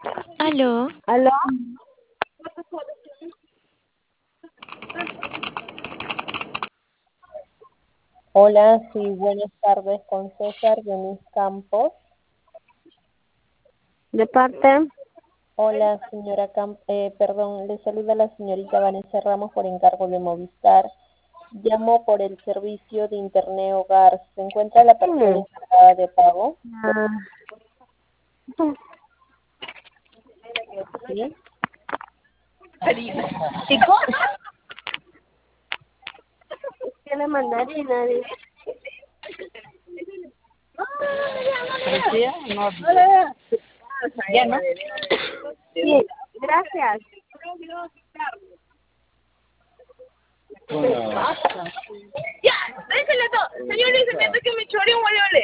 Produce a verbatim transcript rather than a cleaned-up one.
Aló, ¿Aló? Hola, sí, buenas tardes con César Denis Campos. ¿De parte? Hola, señora Camp eh, perdón, le saluda la señorita Vanessa Ramos por encargo de Movistar. Llamo por el servicio de Internet Hogar. ¿Se encuentra la persona Sí. encargada de pago? Ah, Sí. ¿chicos? Tiene mandarina, dice. No, ya no. Sí, gracias. ¿Qué pasa? Ya, déjelo todo. Señor, dice que me choré un